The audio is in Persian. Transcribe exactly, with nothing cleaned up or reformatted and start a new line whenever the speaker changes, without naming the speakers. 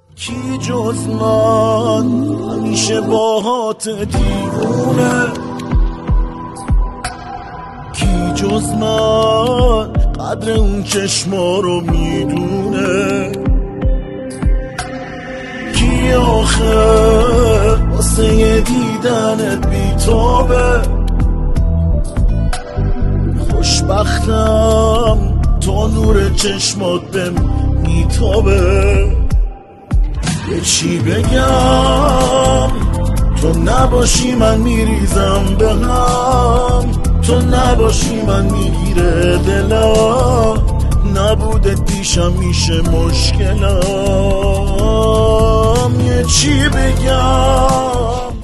کی جز من همیشه باهات دیوونه، کی جز من قدر اون چشما رو میدونه، کی آخر واسه دیدنت بیتابه. خوشبختم تا نور چشمات بهم میتابه. یه چی بگم تو نباشی من میریزم به هم، تو نباشی من میگیره دلم، نبودت پیشم میشه مشکلم. یه چی بگم